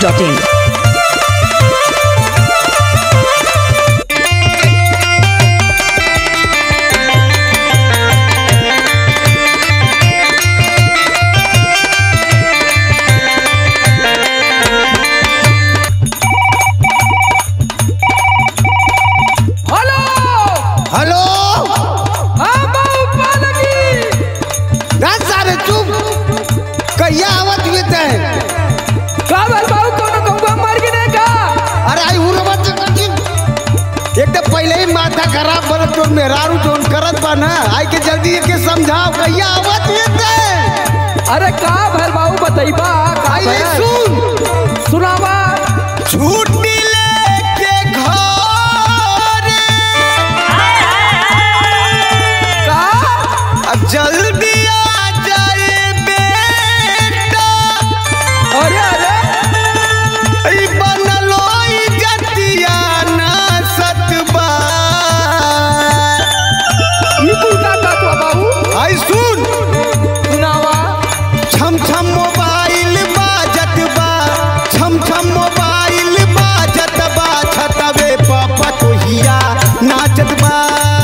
masti.in. पहले ही माथा खराब बनत तो मेहरारू जोन करत बा ना आई के जल्दी के समझाओ कहिया आवत ये। अरे का भल बाबू बताइबा आई सुन सुनावा। छुट्टी लेके घर का अब जल्दी आ जाए बेटा। अरे अरे ई बनलो इज्जतिया ना सतबा। ई तू का कहत बाबू आई सुन सुनावा। छम छम मोबाइल बाजत बा, छम छम मोबाइल बाजत बा, छतवे पापा तोहिया नाचत बा।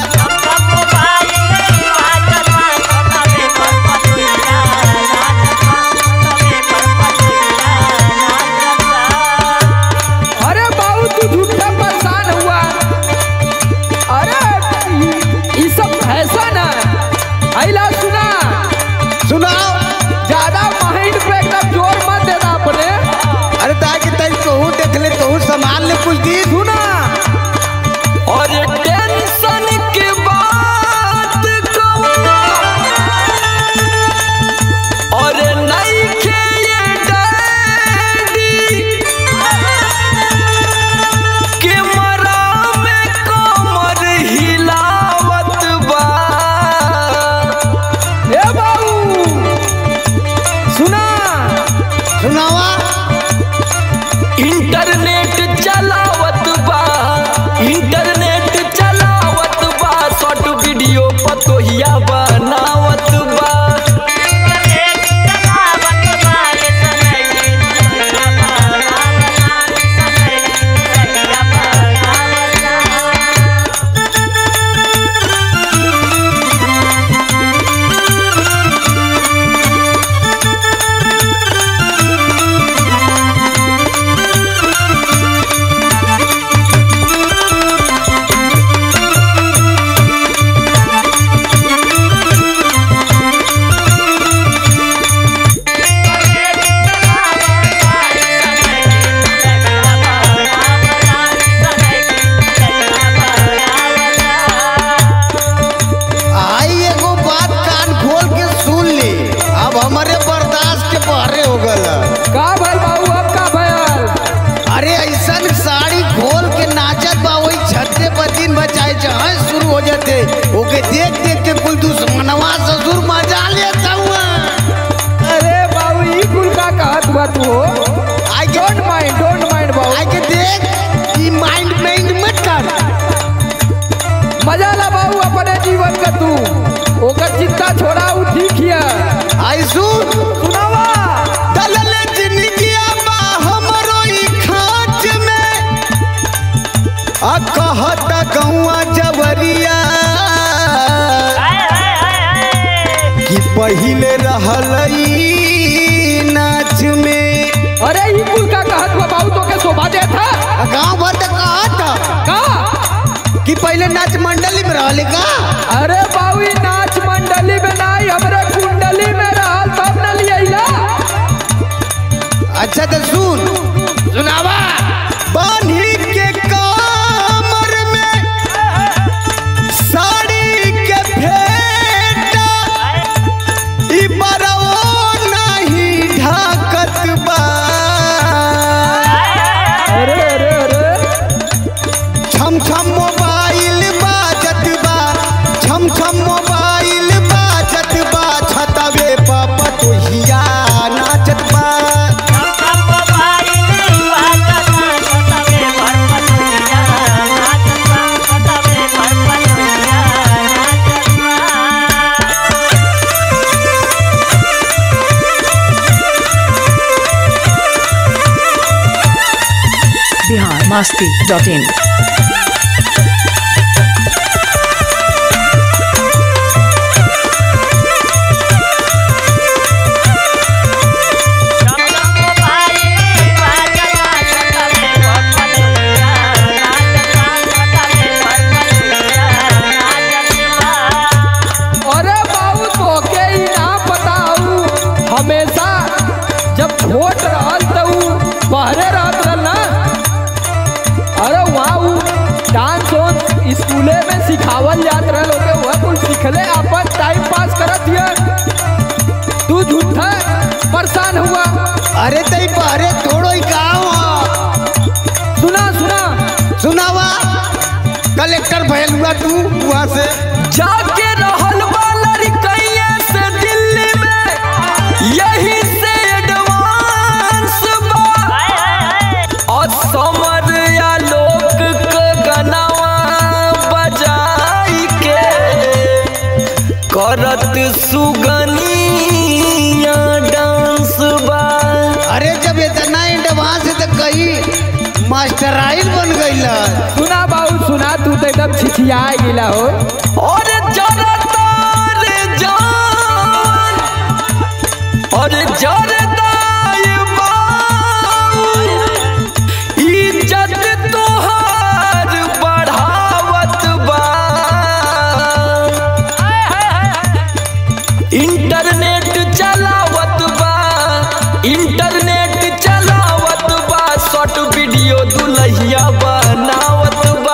अरे बाबू तू झूठा परेशान हुआ। अरे ई सब फैशन है। आइला सुना सुनाओ ज्यादा माइंड पे एकदम जोर मत देना अपने। अरे ताकि तई तोहू देख ले तोहू संभाल ले कुछ दी सुना और टेंशन की बात कहूं और नहीं के ये डैडी के मरा में कमर हिलावत बा। ए बाबू सुना सुनावा। इंटरनेट चलावत बा, इंटरनेट चलावत बा, शॉर्ट वीडियो पतोहिया बनावत बा। आई एगो बात कान खोल के सुन ली, अब हमारे बर्दाश्त के बहरे हो गल। का भल बाबू अब का भयल? अरे ऐसन साड़ी खोल के नाचत बा वही छत्ते पर दिन बचाए जहाँ शुरू हो जाते ओके देख देख के कुल दुश्मनवा ससुर मजा लेता हुआ। अरे बाबू ई कुल का कहत बा तू? आई के डोंट माइंड बाबू। आई के देख ई माइंड मत कर। मजा ला बाबू अपने जीवन का तू। ओकर चिंता छोड़ा उ ठीक हिया। आई सुन सुनावा। दलल जिंदगिया बा हमरो ई खांच में आ कहत गौआ जवरिया कि पहिले रहल ई नाच में। अरे ई कुल का कहत बा बाबू तोके शोभा देत है? गाँव भर तक कहत का कि पहले नाच मंडली में रहले का। अरे बाबू ई नाच मंडली में नहीं हमरे कुंडली में रहल तब न लियला। अच्छा तो सुन सुनावा। बान्ही के कमर में साड़ी के फेटा ई बरवो नहीं ढाकत बा। अरे अरे अरे छम छम मोबाइल बाजत बा, छम छम biharmasti.in. अरे बाबू तोके ही ना बताऊ, हमेशा जब छोट रहल तो बहरे रहत रहल ना। अरे वहाँ डांस वांस स्कूले में सिखावल जात रहल, ओके वह कुल सीखले अपन टाइम पास करत हिय। तू झूठा परेशान हुआ। अरे तई बहरे थोड़ो ही गाँव सुना सुना सुनावा कलेक्टर भैल हुआ तू वहाँ से जाके रहल वाला रिकैया से दिल्ली में, यही से एडवांस बा। और समर या लोक के गनावा बजाई के करत सुगनिया डांस बा। अरे जब इतना एडवांस है तो कहीं मास्टराइल बन गई। सुना बाबू सुना, तू तो एकदम छिछिया गिला हो। और जरदार जान और जरदार बाउल, इज्जत तोहार बढ़ावत बा। इंटरनेट चलावत बा, इंटरनेट चलावत बा, शॉर्ट वीडियो दुलहिया बनावत बा।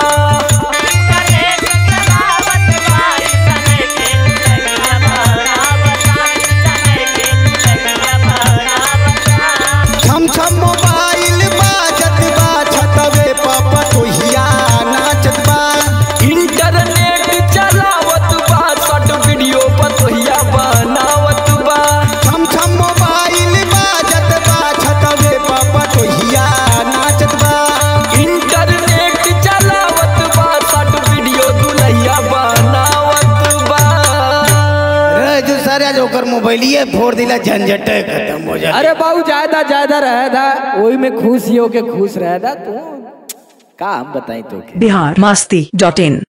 छम छम मोबाइल बाजत बा, छतवे पापा तोहिया नाचत बा। इंटरनेट चलावत बा, शॉर्ट वीडियो पतोहिया बनावत बा। छम छम मोबाइल बाजत बा, छतवे पापा तोहिया नाचत बा। इंटरनेट चलावत बा, शॉर्ट वीडियो दुलहिया बनावत बा। रे जो सारे आज ओकर मोबाइलिए फोड़ दिला, झंझट खत्म हो जा। अरे बाबू ज्यादा ज्यादा रहे था, वही में खुश ही होके खुश रहे था। तू का हम बताई तो biharmasti.in.